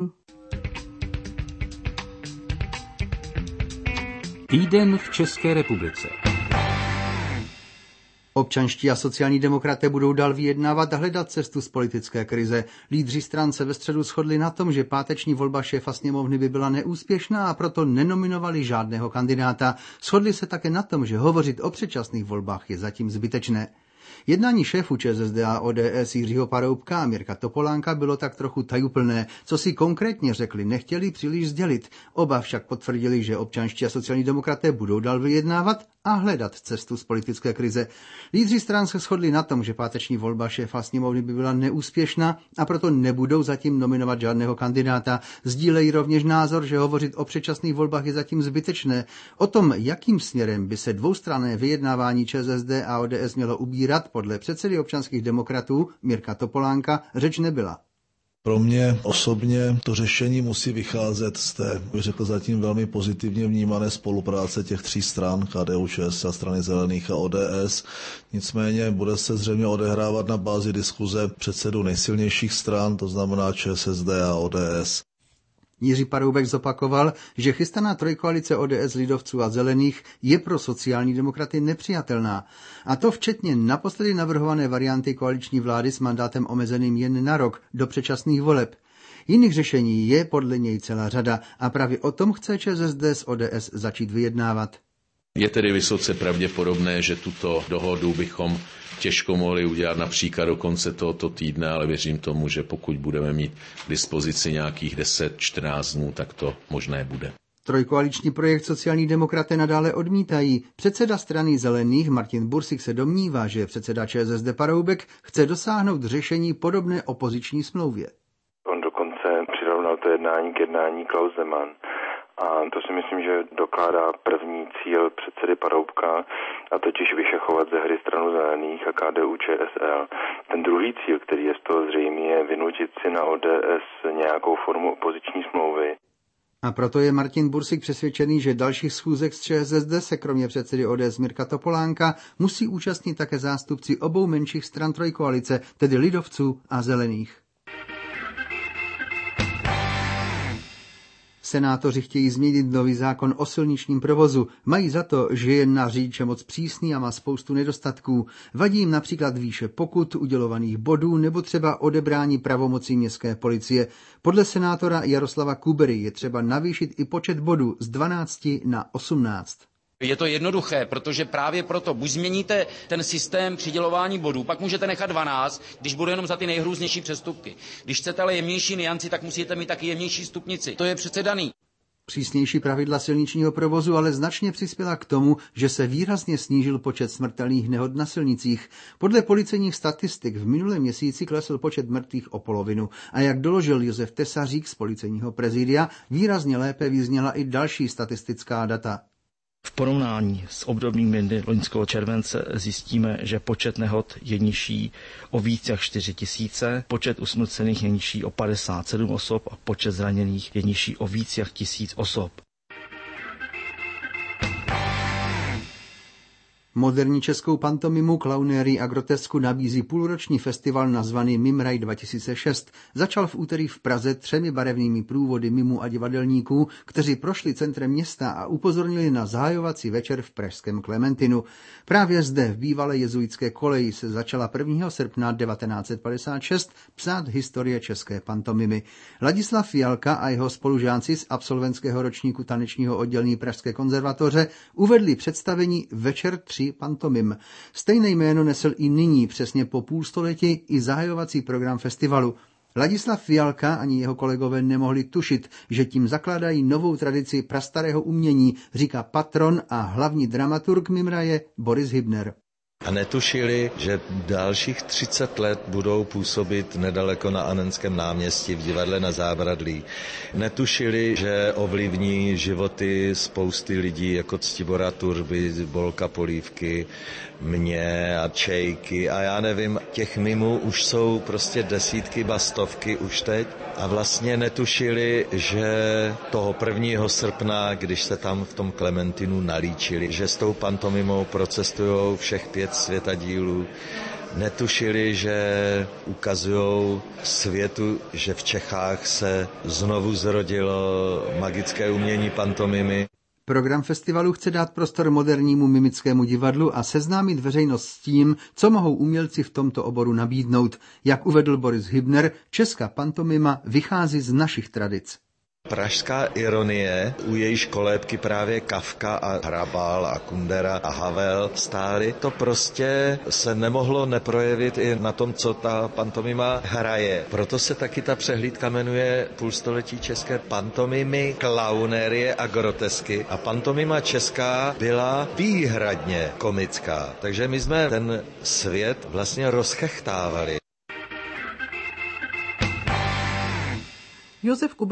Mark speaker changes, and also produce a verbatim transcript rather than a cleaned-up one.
Speaker 1: Týden v České republice.
Speaker 2: Občanští a sociální demokraté budou dál vyjednávat a hledat cestu z politické krize. Lídři stran se ve středu shodli na tom, že páteční volba šéfa sněmovny by byla neúspěšná a proto nenominovali žádného kandidáta. Shodli se také na tom, že hovořit o předčasných volbách je zatím zbytečné. Jednání šéfů ČSSD a O D S Jiřího Paroubka a Mirka Topolánka bylo tak trochu tajuplné. Co si konkrétně řekli, nechtěli příliš sdělit. Oba však potvrdili, že občanští a sociální demokraté budou dál vyjednávat a hledat cestu z politické krize. Lídři stran se shodli na tom, že páteční volba šéfa sněmovny by byla neúspěšná a proto nebudou zatím nominovat žádného kandidáta. Sdílejí rovněž názor, že hovořit o předčasných volbách je zatím zbytečné. O tom, jakým směrem by se dvoustranné vyjednávání ČSSD a O D S mělo ubírat, podle předsedy občanských demokratů Mirka Topolánka řeč nebyla.
Speaker 3: Pro mě osobně to řešení musí vycházet z té, bych řekl, zatím velmi pozitivně vnímané spolupráce těch tří stran, K D U Č S, Strany zelených a O D S. Nicméně bude se zřejmě odehrávat na bázi diskuze předsedů nejsilnějších stran, to znamená ČSSD a O D S.
Speaker 2: Jiří Paroubek zopakoval, že chystaná trojkoalice O D S, lidovců a zelených je pro sociální demokraty nepřijatelná. A to včetně naposledy navrhované varianty koaliční vlády s mandátem omezeným jen na rok do předčasných voleb. Jiných řešení je podle něj celá řada a právě o tom chce ČSSD s O D S začít vyjednávat.
Speaker 4: Je tedy vysoce pravděpodobné, že tuto dohodu bychom těžko mohli udělat například do konce tohoto týdne, ale věřím tomu, že pokud budeme mít k dispozici nějakých deset čtrnáct dnů, tak to možné bude.
Speaker 2: Trojkoaliční projekt sociální demokraté nadále odmítají. Předseda strany zelených Martin Bursík se domnívá, že předseda ČSSD Paroubek chce dosáhnout řešení podobné opoziční smlouvě.
Speaker 5: On dokonce přirovnal to jednání k jednání Klaus Zeman. A to si myslím, že dokládá první cíl předsedy Paroubka, a totiž vyšachovat ze hry stranu zelených a K D U Č S L. Ten druhý cíl, který je z toho zřejmý, je vynutit si na O D S nějakou formu opoziční smlouvy.
Speaker 2: A proto je Martin Bursík přesvědčený, že dalších schůzek z ČSSD se kromě předsedy O D S Mirka Topolánka musí účastnit také zástupci obou menších stran trojkoalice, tedy lidovců a zelených. Senátoři chtějí změnit nový zákon o silničním provozu. Mají za to, že je na řidiče moc přísný a má spoustu nedostatků. Vadí jim například výše pokut, udělovaných bodů nebo třeba odebrání pravomocí městské policie. Podle senátora Jaroslava Kubery je třeba navýšit i počet bodů z dvanácti na osmnáct.
Speaker 6: Je to jednoduché, protože právě proto buď změníte ten systém přidělování bodů, pak můžete nechat dvanáct, když bude jenom za ty nejhrůznější přestupky. Když chcete ale jemnější nianci, tak musíte mít taky jemnější stupnici. To je přece daný.
Speaker 2: Přísnější pravidla silničního provozu ale značně přispěla k tomu, že se výrazně snížil počet smrtelných nehod na silnicích. Podle policejních statistik v minulém měsíci klesl počet mrtvých o polovinu. A jak doložil Josef Tesařík z policejního prezidia, výrazně lépe vyzněla i další statistická data.
Speaker 7: V porovnání s obdobnými dny loňského července zjistíme, že počet nehod je nižší o víc jak čtyři tisíce, počet usmrcených je nižší o padesát sedm osob a počet zraněných je nižší o víc jak tisíc osob.
Speaker 2: Moderní českou pantomimu, klaunérii a grotesku nabízí půlroční festival nazvaný Mimraj dva tisíce šest. Začal v úterý v Praze třemi barevnými průvody mimů a divadelníků, kteří prošli centrem města a upozornili na zahajovací večer v pražském Klementinu. Právě zde v bývalé jezuitské koleji se začala prvního srpna devatenáct set padesát šest psát historie české pantomimy. Ladislav Fialka a jeho spolužáci z absolventského ročníku tanečního oddělení Pražské konzervatoře uvedli představení Večer tři pantomim. Stejné jméno nesl i nyní, přesně po půl století, i zahajovací program festivalu. Ladislav Fialka ani jeho kolegové nemohli tušit, že tím zakládají novou tradici prastarého umění, říká patron a hlavní dramaturg Mimraje Boris Hybner.
Speaker 8: A netušili, že dalších třicet let budou působit nedaleko na Anenském náměstí v divadle Na Zábradlí. Netušili, že ovlivní životy spousty lidí jako Ctibora Turby, Bolka Polívky, mě a Čejky a já nevím, těch mimů už jsou prostě desítky, ba stovky už teď a vlastně netušili, že toho prvního srpna, když se tam v tom Klementinu nalíčili, že s tou pantomimou procestujou všech pět světadílů netušili, že ukazují světu, že v Čechách se znovu zrodilo magické umění pantomimy.
Speaker 2: Program festivalu chce dát prostor modernímu mimickému divadlu a seznámit veřejnost s tím, co mohou umělci v tomto oboru nabídnout. Jak uvedl Boris Hübner, česká pantomima vychází z našich tradic.
Speaker 8: Pražská ironie, u jejíž kolébky právě Kafka a Hrabal a Kundera a Havel stáli, to prostě se nemohlo neprojevit i na tom, co ta pantomima hraje. Proto se taky ta přehlídka jmenuje Půlstoletí české pantomimy, klaunérie a grotesky. A pantomima česká byla výhradně komická. Takže my jsme ten svět vlastně rozchechtávali.
Speaker 2: Josef Kubek